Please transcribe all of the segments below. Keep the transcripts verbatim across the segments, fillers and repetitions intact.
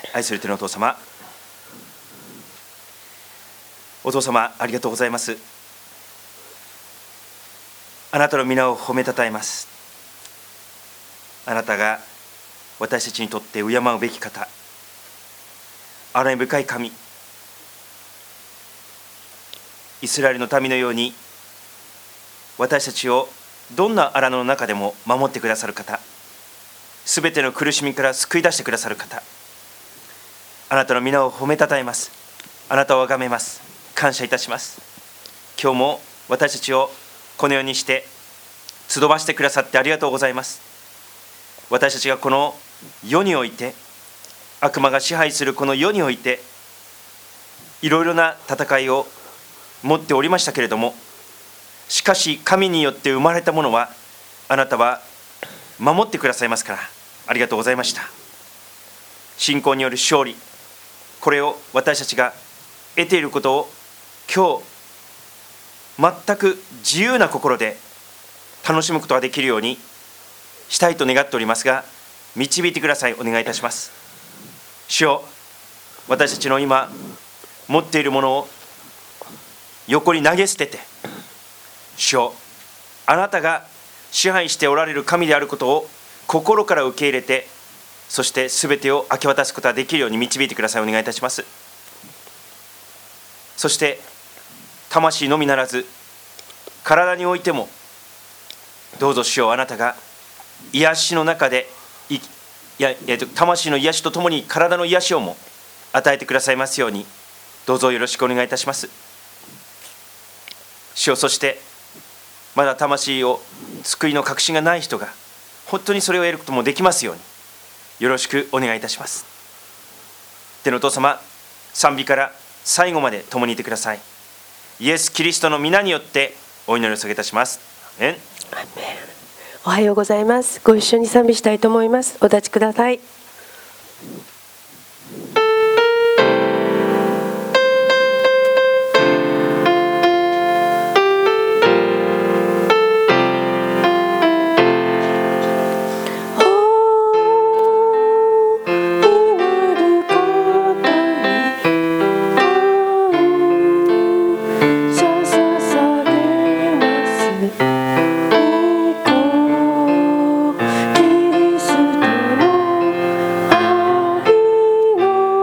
愛する天のお父様、お父様ありがとうございます。あなたの皆を褒めたたえます。あなたが私たちにとって敬うべき方、憐れみ深い神、イスラエルの民のように私たちをどんな荒野の中でも守ってくださる方、すべての苦しみから救い出してくださる方、あなたの皆を褒めたたえます。あなたを崇めます。感謝いたします。今日も私たちをこのようにして集わしてくださってありがとうございます。私たちがこの世において、悪魔が支配するこの世においていろいろな戦いを持っておりましたけれども、しかし神によって生まれたものはあなたは守ってくださいますから、ありがとうございました。信仰による勝利、これを私たちが得ていることを今日全く自由な心で楽しむことができるようにしたいと願っておりますが、導いてください。お願いいたします。主よ、私たちの今持っているものを横に投げ捨てて、主よ、あなたが支配しておられる神であることを心から受け入れて、そして全てを明け渡すことができるように導いてください。お願いいたします。そして魂のみならず体においてもどうぞ主よ、あなたが癒しの中でいやいや魂の癒しとともに体の癒しをも与えてくださいますように、どうぞよろしくお願いいたします。主よ、そしてまだ魂を救いの確信がない人が本当にそれを得ることもできますように、よろしくお願いいたします。天のお父様、賛美から最後まで共にいてください。イエス・キリストの皆によってお祈りを捧げいたします。アメン。 おはようございます。ご一緒に賛美したいと思います。お立ちください。キリストの愛の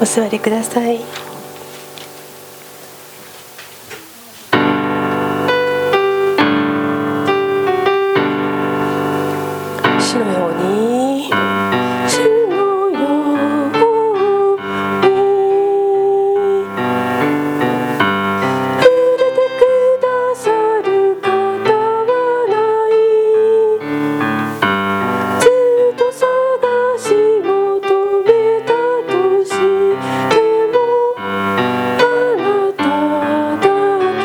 お座りください。主のように、主のように触れてくださる方はない。ずっと探し求めたとしてもあなただけ。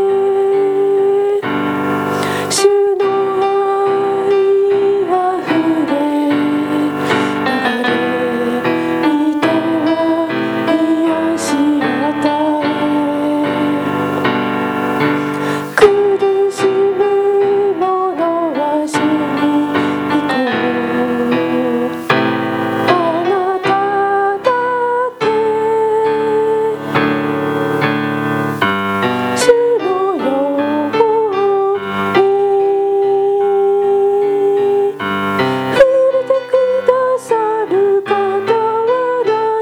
主の愛は溢れ流れいては癒し与え、苦しむ者は主に行こう。あなただけ。主のように触れてくださる方はない。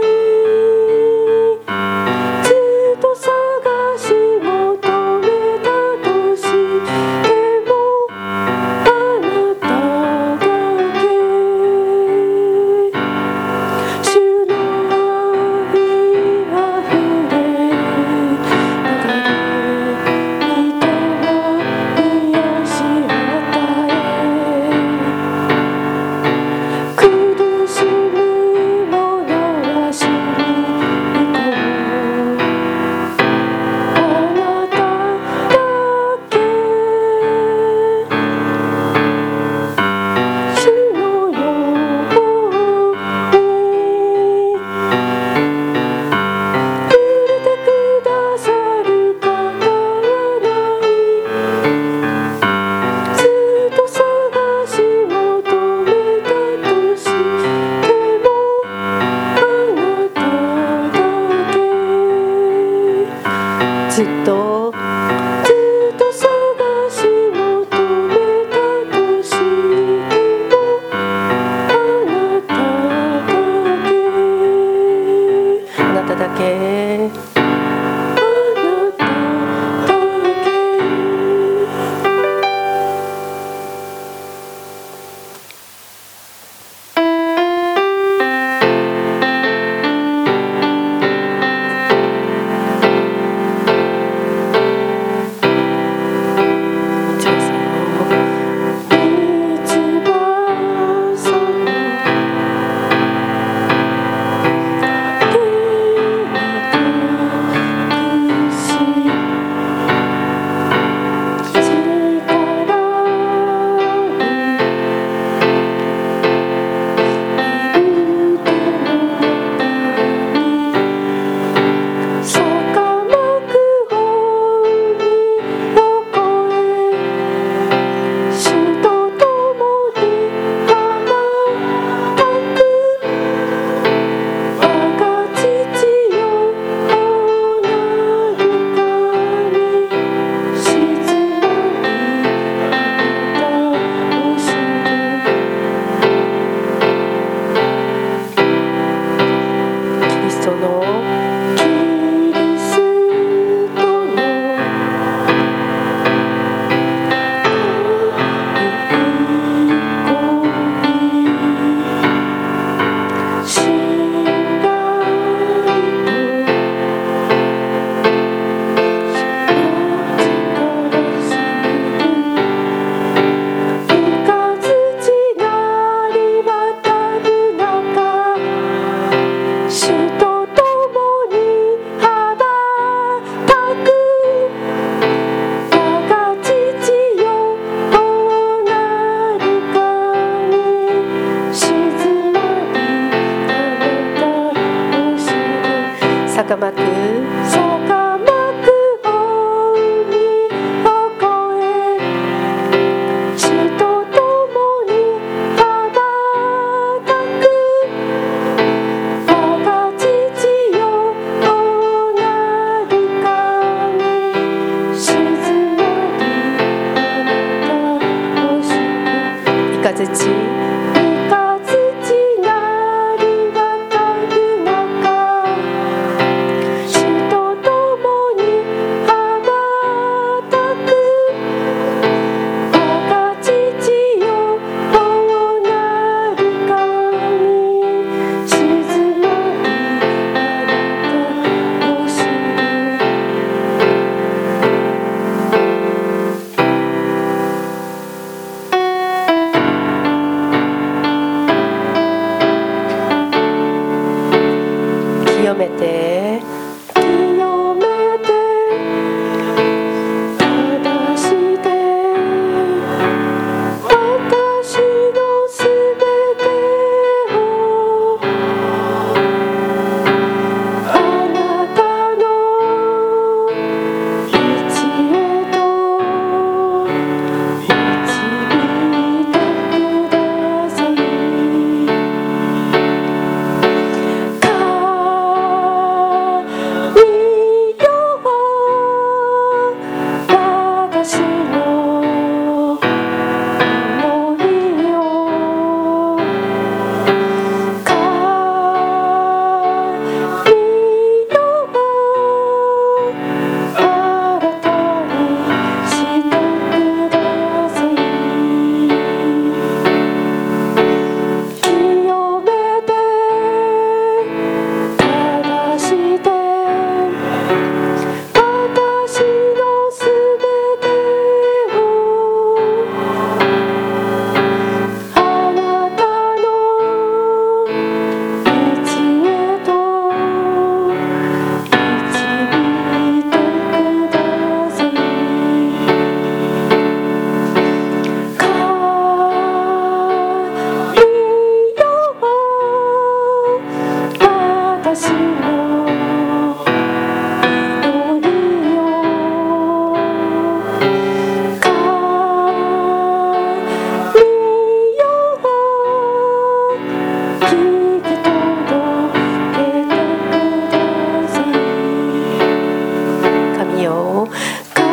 ずっと探し求めたとしてもあなただけ。主の愛は溢れ流れいては癒し与え、苦しむ者は主に行こう。あなただけ。主のように触れてくださる方はない。ずっと探し求めたとしてもあなただけ。ずっとずっと探し求めたとしてもあなただけ。あなただけ。あなただけ。高まく高まく大海を越え、主と共に羽ばたく。我が父よ、おなるかに静まりあなたを知る。いかずちいかずちなり渡る中、 清めて清めて正して私のすべてをあなたの道へと導いてください。私の思いを神よ新たにしてください。清めて正して私のすべてをあなたの道へと導いてください。神よ私の祈りを神よ聞き届けてください。神よ神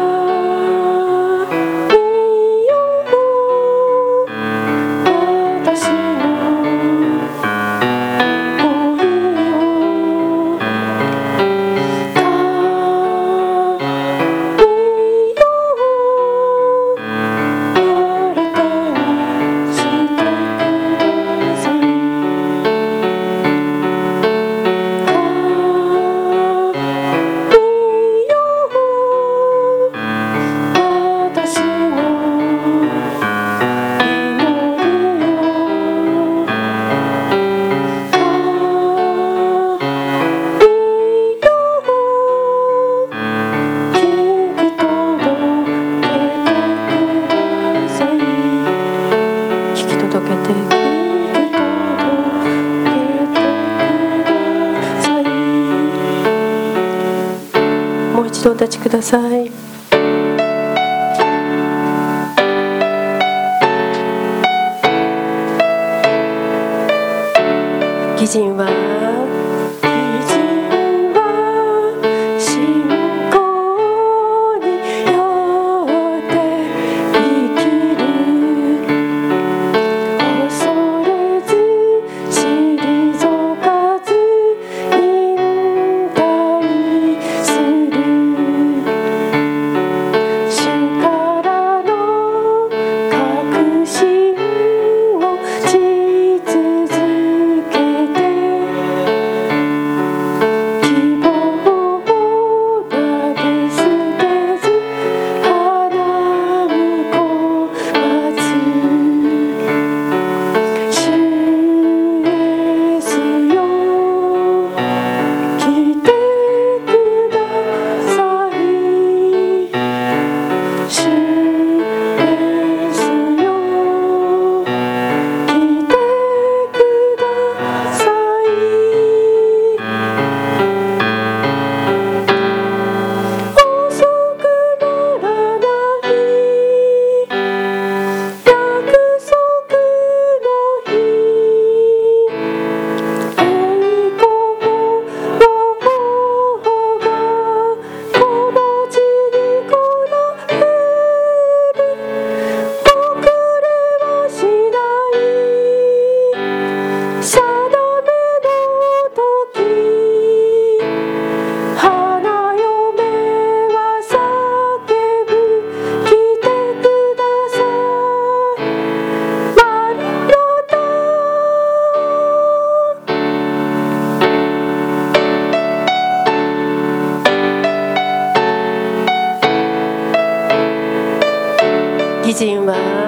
よ私の思いを神よ新たにしてください。神よ私の祈りを聞き届けてください。聞き届けて聞き届けてください。もう一度お立ちください。義人は義人は信仰によって生きる。恐れず退かず引退する。主からの確信をし続けて希望を投げ捨てず花婿待つ。主イエスよ来てください。主イエスよ来てください。遅くならない約束の日、栄光の方がこの地に来られる。遅れはしない定めの時、花嫁は叫ぶ来てください。マリアだ義人は